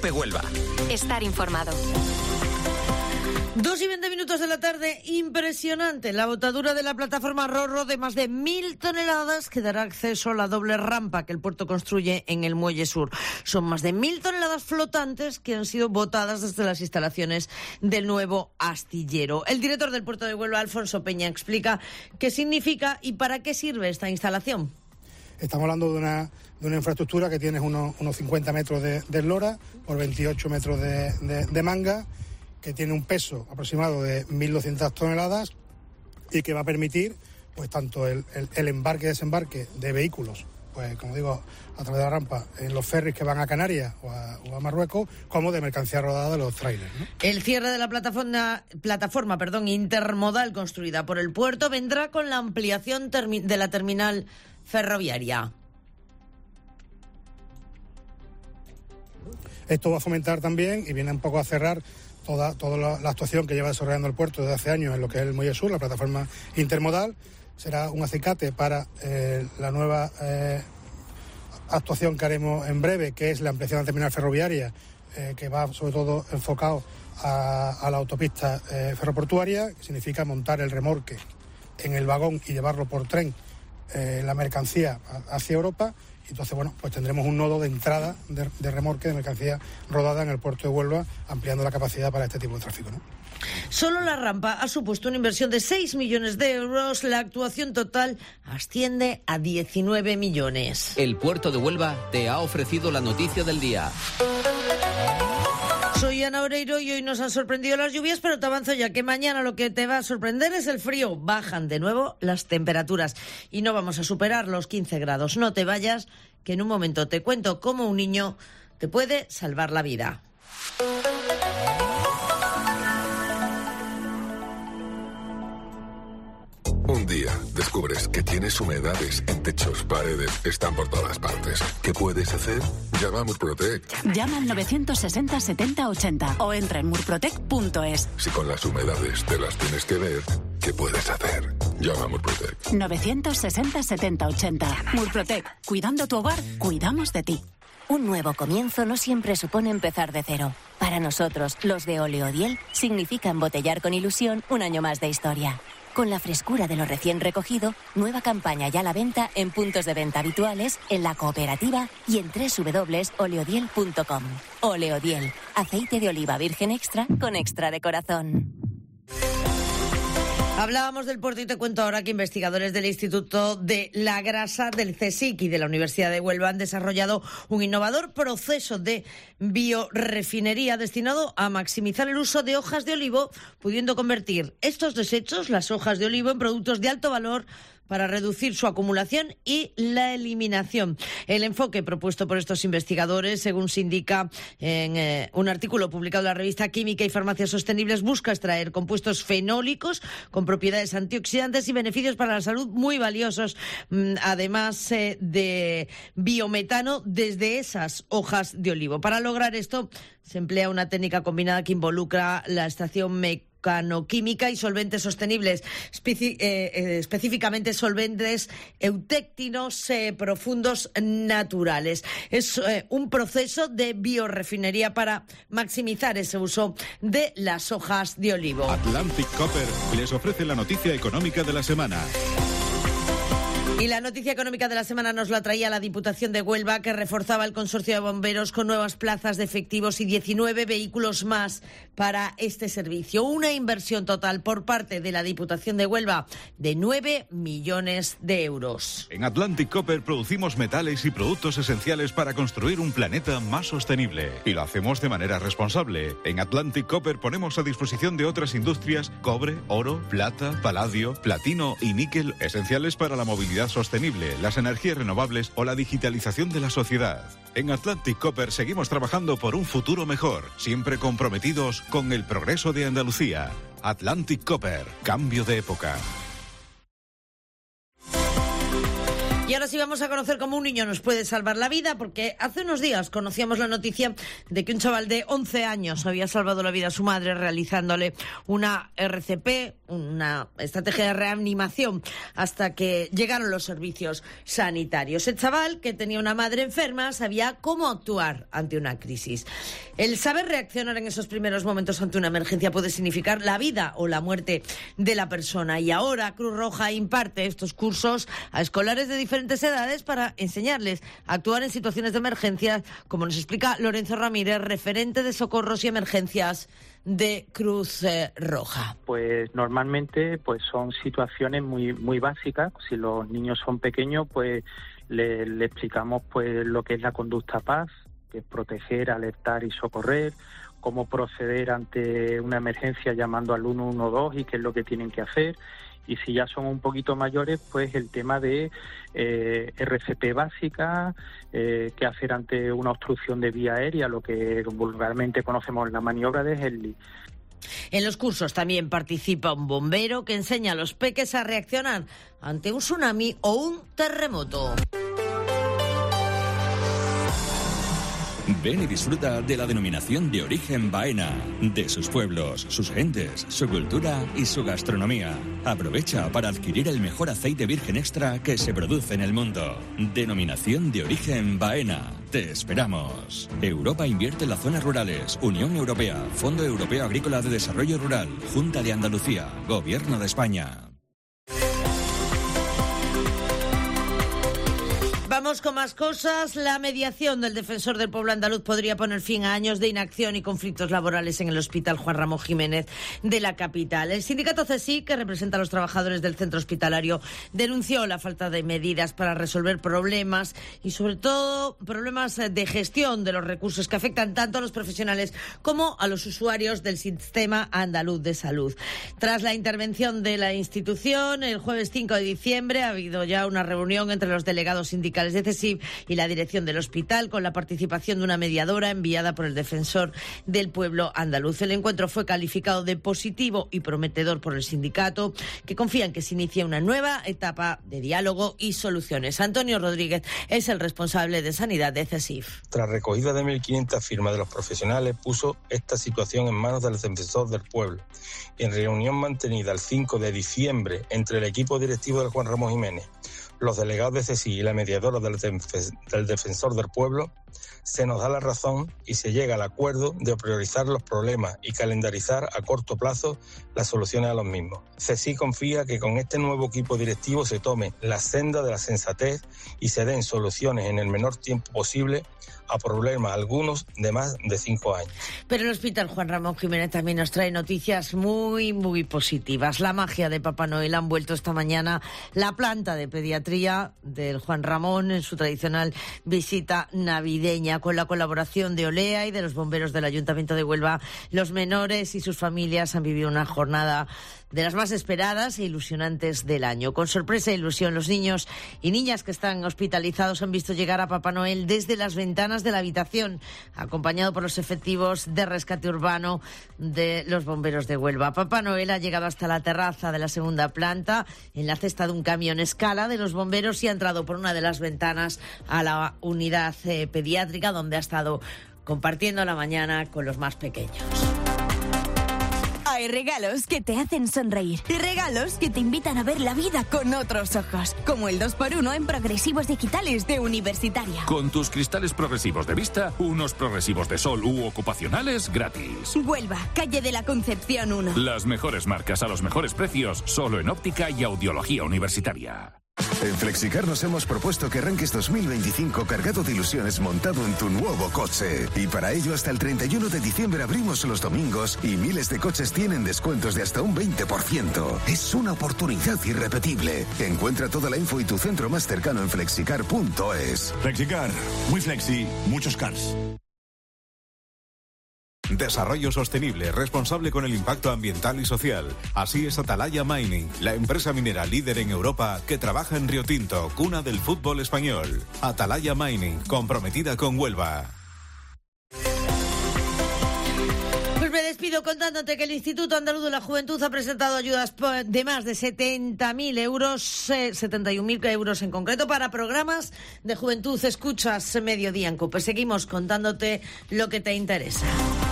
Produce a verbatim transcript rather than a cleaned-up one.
COPE Huelva. Estar informado. Dos y veinte minutos de la tarde, impresionante. La botadura de la plataforma Ro-Ro de más de mil toneladas que dará acceso a la doble rampa que el puerto construye en el Muelle Sur. Son más de mil toneladas flotantes que han sido botadas desde las instalaciones del nuevo astillero. El director del puerto de Huelva, Alfonso Peña, explica qué significa y para qué sirve esta instalación. Estamos hablando de una, de una infraestructura que tiene unos, unos cincuenta metros de, de eslora por veintiocho metros de, de, de manga, que tiene un peso aproximado de mil doscientas toneladas y que va a permitir pues tanto el, el, el embarque y desembarque de vehículos, pues como digo, a través de la rampa en los ferries que van a Canarias o a, o a Marruecos, como de mercancía rodada de los trailers, ¿no? El cierre de la plataforma, plataforma perdón, intermodal construida por el puerto vendrá con la ampliación termi- de la terminal ferroviaria. Esto va a fomentar también y viene un poco a cerrar toda, toda la, la actuación que lleva desarrollando el puerto desde hace años en lo que es el Muelle Sur, la plataforma intermodal. Será un acicate para eh, la nueva eh, actuación que haremos en breve, que es la ampliación de la terminal ferroviaria, eh, que va sobre todo enfocado a, a la autopista eh, ferroportuaria, que significa montar el remolque en el vagón y llevarlo por tren, eh, la mercancía hacia Europa. Entonces, bueno, pues tendremos un nodo de entrada de, de remolque de mercancía rodada en el puerto de Huelva, ampliando la capacidad para este tipo de tráfico, ¿no? Solo la rampa ha supuesto una inversión de seis millones de euros. La actuación total asciende a diecinueve millones. El puerto de Huelva te ha ofrecido la noticia del día. Soy Ana Oreiro y hoy nos han sorprendido las lluvias, pero te avanzo ya que mañana lo que te va a sorprender es el frío. Bajan de nuevo las temperaturas y no vamos a superar los quince grados. No te vayas, que en un momento te cuento cómo un niño te puede salvar la vida. Un día descubres que tienes humedades en techos, paredes, están por todas partes. ¿Qué puedes hacer? Llama a Murprotec. Llama al novecientos sesenta setenta ochenta o entra en murprotec punto es. Si con las humedades te las tienes que ver, ¿qué puedes hacer? Llama a Murprotec. novecientos sesenta setenta ochenta. Murprotec. Cuidando tu hogar, cuidamos de ti. Un nuevo comienzo no siempre supone empezar de cero. Para nosotros, los de Oleodiel, significa embotellar con ilusión un año más de historia. Con la frescura de lo recién recogido, nueva campaña ya a la venta en puntos de venta habituales, en la cooperativa y en doble u doble u doble u punto oleodiel punto com. Oleodiel, aceite de oliva virgen extra con extra de corazón. Hablábamos del puerto y te cuento ahora que investigadores del Instituto de la Grasa, del CSIC y de la Universidad de Huelva han desarrollado un innovador proceso de biorefinería destinado a maximizar el uso de hojas de olivo, pudiendo convertir estos desechos, las hojas de olivo, en productos de alto valor para reducir su acumulación y la eliminación. El enfoque propuesto por estos investigadores, según se indica en eh, un artículo publicado en la revista Química y Farmacias Sostenibles, busca extraer compuestos fenólicos con propiedades antioxidantes y beneficios para la salud muy valiosos, además eh, de biometano desde esas hojas de olivo. Para lograr esto se emplea una técnica combinada que involucra la extracción mecánica, química y solventes sostenibles, especi- eh, eh, específicamente solventes eutéctinos eh, profundos naturales. Es eh, un proceso de biorefinería para maximizar ese uso de las hojas de olivo. Atlantic Copper les ofrece la noticia económica de la semana. Y la noticia económica de la semana nos la traía la Diputación de Huelva, que reforzaba el consorcio de bomberos con nuevas plazas de efectivos y diecinueve vehículos más para este servicio. Una inversión total por parte de la Diputación de Huelva de nueve millones de euros. En Atlantic Copper producimos metales y productos esenciales para construir un planeta más sostenible. Y lo hacemos de manera responsable. En Atlantic Copper ponemos a disposición de otras industrias cobre, oro, plata, paladio, platino y níquel, esenciales para la movilidad sostenible, las energías renovables o la digitalización de la sociedad. En Atlantic Copper seguimos trabajando por un futuro mejor, siempre comprometidos con el progreso de Andalucía. Atlantic Copper, cambio de época. Y ahora sí vamos a conocer cómo un niño nos puede salvar la vida, porque hace unos días conocíamos la noticia de que un chaval de once años había salvado la vida a su madre realizándole una R C P, una estrategia de reanimación, hasta que llegaron los servicios sanitarios. El chaval, que tenía una madre enferma, sabía cómo actuar ante una crisis. El saber reaccionar en esos primeros momentos ante una emergencia puede significar la vida o la muerte de la persona. Y ahora Cruz Roja imparte estos cursos a escolares de diferentes edades para enseñarles a actuar en situaciones de emergencia, como nos explica Lorenzo Ramírez, referente de socorros y emergencias de Cruz Roja. Pues normalmente pues son situaciones muy muy básicas. Si los niños son pequeños, pues le, le explicamos pues lo que es la conducta paz, que es proteger, alertar y socorrer, cómo proceder ante una emergencia llamando al uno uno dos y qué es lo que tienen que hacer. Y si ya son un poquito mayores, pues el tema de eh, R C P básica, eh, qué hacer ante una obstrucción de vía aérea, lo que vulgarmente conocemos la maniobra de Henley. En los cursos también participa un bombero que enseña a los peques a reaccionar ante un tsunami o un terremoto. Ven y disfruta de la denominación de origen Baena, de sus pueblos, sus gentes, su cultura y su gastronomía. Aprovecha para adquirir el mejor aceite virgen extra que se produce en el mundo. Denominación de origen Baena. Te esperamos. Europa invierte en las zonas rurales. Unión Europea, Fondo Europeo Agrícola de Desarrollo Rural, Junta de Andalucía, Gobierno de España. Vamos con más cosas. La mediación del Defensor del Pueblo andaluz podría poner fin a años de inacción y conflictos laborales en el Hospital Juan Ramón Jiménez de la capital. El sindicato CSIC, que representa a los trabajadores del centro hospitalario, denunció la falta de medidas para resolver problemas y, sobre todo, problemas de gestión de los recursos que afectan tanto a los profesionales como a los usuarios del sistema andaluz de salud. Tras la intervención de la institución, el jueves cinco de diciembre ha habido ya una reunión entre los delegados sindicales de CSIC y la dirección del hospital, con la participación de una mediadora enviada por el Defensor del Pueblo andaluz. El encuentro fue calificado de positivo y prometedor por el sindicato, que confía en que se inicie una nueva etapa de diálogo y soluciones. Antonio Rodríguez es el responsable de Sanidad de CSIC. Tras recogida de mil quinientas firmas de los profesionales, puso esta situación en manos del Defensor del Pueblo. En reunión mantenida el cinco de diciembre entre el equipo directivo del Juan Ramón Jiménez, los delegados de CSIC y la mediadora del, def- del Defensor del Pueblo, se nos da la razón y se llega al acuerdo de priorizar los problemas y calendarizar a corto plazo las soluciones a los mismos. CSIC confía que con este nuevo equipo directivo se tome la senda de la sensatez y se den soluciones en el menor tiempo posible a problemas, algunos de más de cinco años. Pero el Hospital Juan Ramón Jiménez también nos trae noticias muy, muy positivas. La magia de Papá Noel han vuelto esta mañana la planta de pediatría del Juan Ramón en su tradicional visita navideña, con la colaboración de Olea y de los bomberos del Ayuntamiento de Huelva. Los menores y sus familias han vivido una jornada de las más esperadas e ilusionantes del año. Con sorpresa e ilusión, los niños y niñas que están hospitalizados han visto llegar a Papá Noel desde las ventanas de la habitación, acompañado por los efectivos de rescate urbano de los bomberos de Huelva. Papá Noel ha llegado hasta la terraza de la segunda planta en la cesta de un camión escala de los bomberos y ha entrado por una de las ventanas a la unidad eh, pediátrica, donde ha estado compartiendo la mañana con los más pequeños. Hay regalos que te hacen sonreír y regalos que te invitan a ver la vida con otros ojos, como el dos por uno en progresivos digitales de Universitaria. Con tus cristales progresivos de vista, unos progresivos de sol u ocupacionales gratis. Huelva, calle de la Concepción uno. Las mejores marcas a los mejores precios, solo en óptica y audiología universitaria. En Flexicar nos hemos propuesto que arranques dos mil veinticinco cargado de ilusiones montado en tu nuevo coche. Y para ello hasta el treinta y uno de diciembre abrimos los domingos y miles de coches tienen descuentos de hasta un veinte por ciento. Es una oportunidad irrepetible. Encuentra toda la info y tu centro más cercano en flexicar punto es. Flexicar, muy flexi, muchos cars. Desarrollo sostenible, responsable con el impacto ambiental y social. Así es Atalaya Mining, la empresa minera líder en Europa que trabaja en Río Tinto, cuna del fútbol español. Atalaya Mining, comprometida con Huelva. Pues me despido rápido contándote que el Instituto Andaluz de la Juventud ha presentado ayudas de más de setenta mil euros, eh, setenta y un mil euros en concreto, para programas de juventud. Escuchas Mediodía en COPE. Seguimos contándote lo que te interesa.